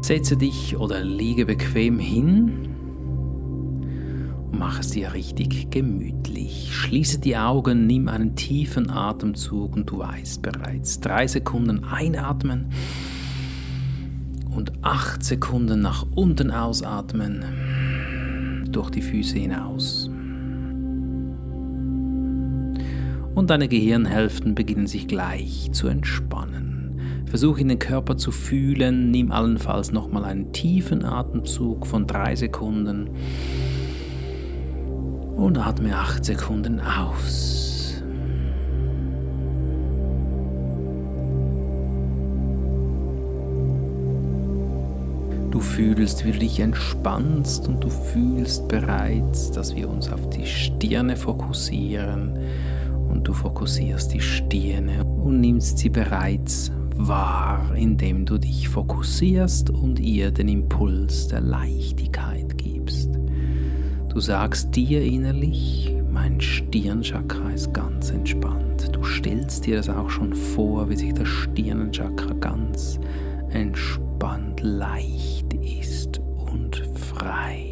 Setze dich oder liege bequem hin und mach es dir richtig gemütlich. Schließe die Augen, nimm einen tiefen Atemzug und du weißt bereits, 3 Sekunden einatmen und 8 Sekunden nach unten ausatmen, durch die Füße hinaus. Und deine Gehirnhälften beginnen sich gleich zu entspannen. Versuche in den Körper zu fühlen, nimm allenfalls nochmal einen tiefen Atemzug von 3 Sekunden und atme 8 Sekunden aus. Du fühlst, wie du dich entspannst und du fühlst bereits, dass wir uns auf die Stirne fokussieren und du fokussierst die Stirne und nimmst sie bereits wahr, indem du dich fokussierst und ihr den Impuls der Leichtigkeit gibst. Du sagst dir innerlich, mein Stirnchakra ist ganz entspannt. Du stellst dir das auch schon vor, wie sich das Stirnchakra ganz entspannt, leicht ist und frei.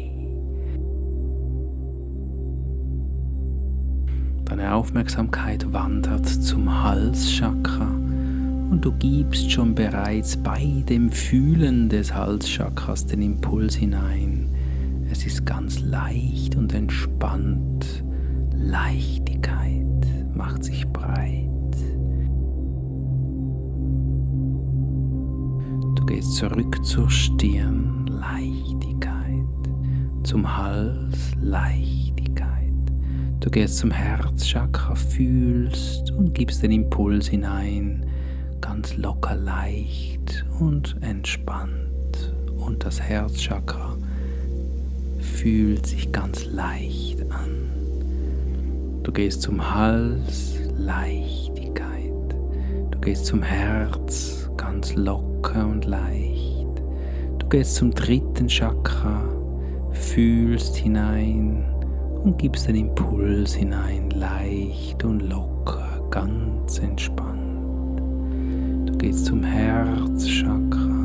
Deine Aufmerksamkeit wandert zum Halschakra und du gibst schon bereits bei dem Fühlen des Halschakras den Impuls hinein. Es ist ganz leicht und entspannt. Leichtigkeit macht sich breit. Du gehst zurück zur Stirn, Leichtigkeit, zum Hals, Leichtigkeit. Du gehst zum Herzchakra, fühlst und gibst den Impuls hinein, ganz locker, leicht und entspannt. Und das Herzchakra fühlt sich ganz leicht an. Du gehst zum Hals, Leichtigkeit. Du gehst zum Herz, ganz locker und leicht. Du gehst zum 3. Chakra, fühlst hinein und gibst den Impuls hinein, leicht und locker, ganz entspannt. Du gehst zum Herzchakra,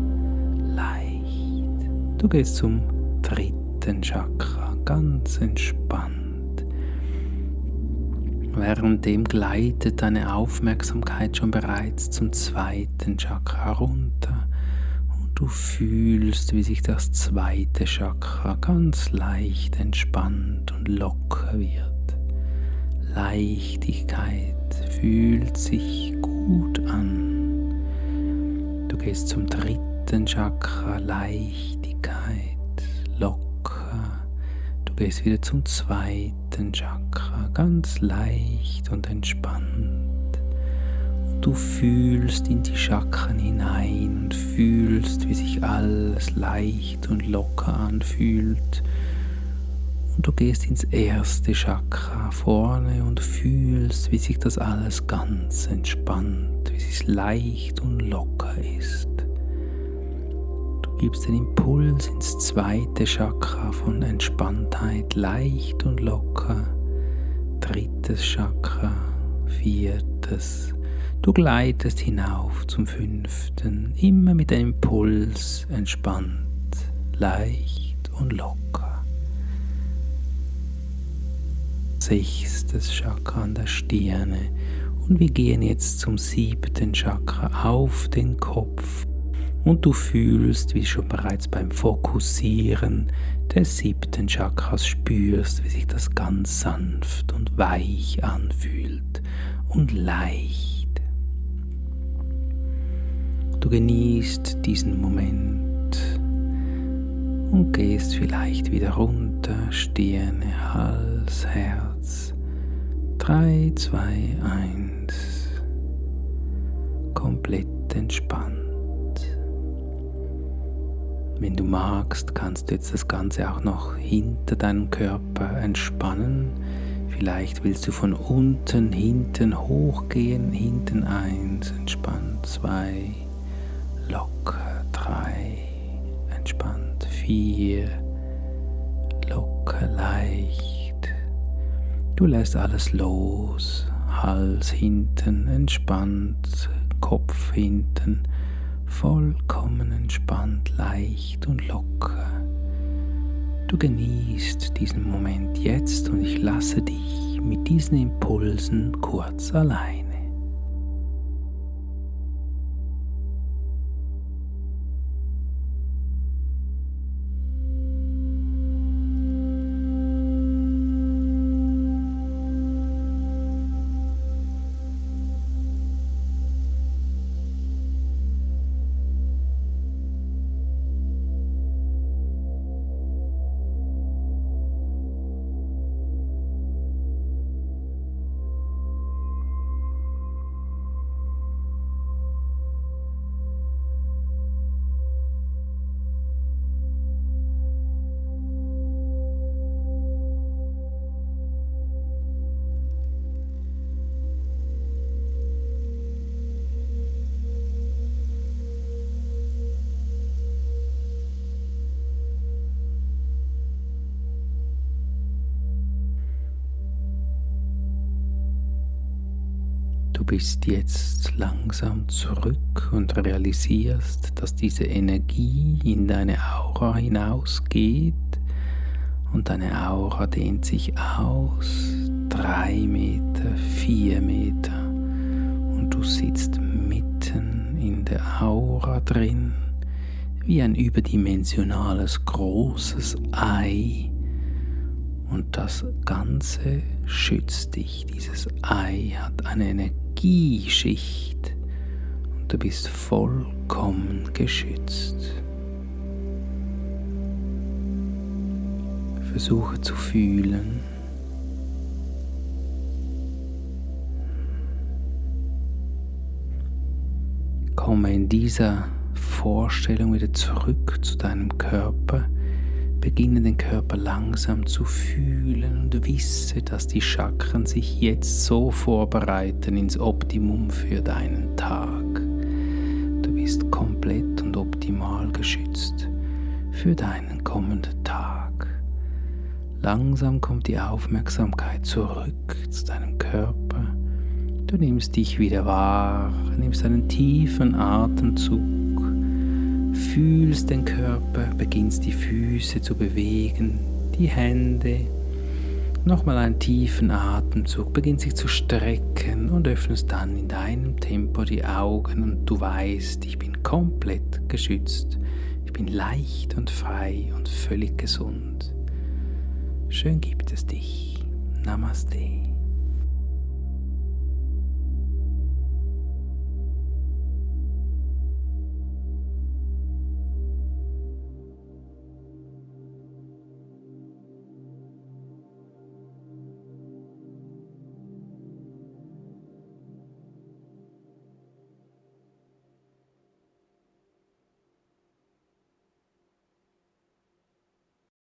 leicht. Du gehst zum 3. Chakra, ganz entspannt. Währenddem gleitet deine Aufmerksamkeit schon bereits zum 2. Chakra runter. Du fühlst, wie sich das 2. Chakra ganz leicht entspannt und locker wird. Leichtigkeit fühlt sich gut an. Du gehst zum 3. Chakra, Leichtigkeit, locker. Du gehst wieder zum 2. Chakra, ganz leicht und entspannt. Du fühlst in die Chakren hinein und fühlst, wie sich alles leicht und locker anfühlt. Und du gehst ins 1. Chakra vorne und fühlst, wie sich das alles ganz entspannt, wie es leicht und locker ist. Du gibst den Impuls ins 2. Chakra von Entspanntheit, leicht und locker. 3. Chakra, 4. Du gleitest hinauf zum 5. Immer mit dem Impuls entspannt, leicht und locker. 6. Chakra an der Stirne und wir gehen jetzt zum 7. Chakra auf den Kopf und du fühlst, wie schon bereits beim Fokussieren des 7. Chakras spürst, wie sich das ganz sanft und weich anfühlt und leicht. Du genießt diesen Moment und gehst vielleicht wieder runter, Stirne, Hals, Herz. 3, 2, 1. Komplett entspannt. Wenn du magst, kannst du jetzt das Ganze auch noch hinter deinem Körper entspannen. Vielleicht willst du von unten, hinten hochgehen. Hinten 1, entspannt 2, locker 3, entspannt 4, locker leicht. Du lässt alles los, Hals hinten entspannt, Kopf hinten, vollkommen entspannt, leicht und locker. Du genießt diesen Moment jetzt und ich lasse dich mit diesen Impulsen kurz alleine. Du bist jetzt langsam zurück und realisierst, dass diese Energie in deine Aura hinausgeht und deine Aura dehnt sich aus, 3 Meter, 4 Meter und du sitzt mitten in der Aura drin, wie ein überdimensionales großes Ei. Und das Ganze schützt dich. Dieses Ei hat eine Energieschicht und du bist vollkommen geschützt. Versuche zu fühlen. Komme in dieser Vorstellung wieder zurück zu deinem Körper. Beginne den Körper langsam zu fühlen und wisse, dass die Chakren sich jetzt so vorbereiten ins Optimum für deinen Tag. Du bist komplett und optimal geschützt für deinen kommenden Tag. Langsam kommt die Aufmerksamkeit zurück zu deinem Körper. Du nimmst dich wieder wahr, nimmst einen tiefen Atemzug. Fühlst den Körper, beginnst die Füße zu bewegen, die Hände. Nochmal einen tiefen Atemzug, beginnst dich zu strecken und öffnest dann in deinem Tempo die Augen und du weißt, ich bin komplett geschützt. Ich bin leicht und frei und völlig gesund. Schön gibt es dich. Namaste.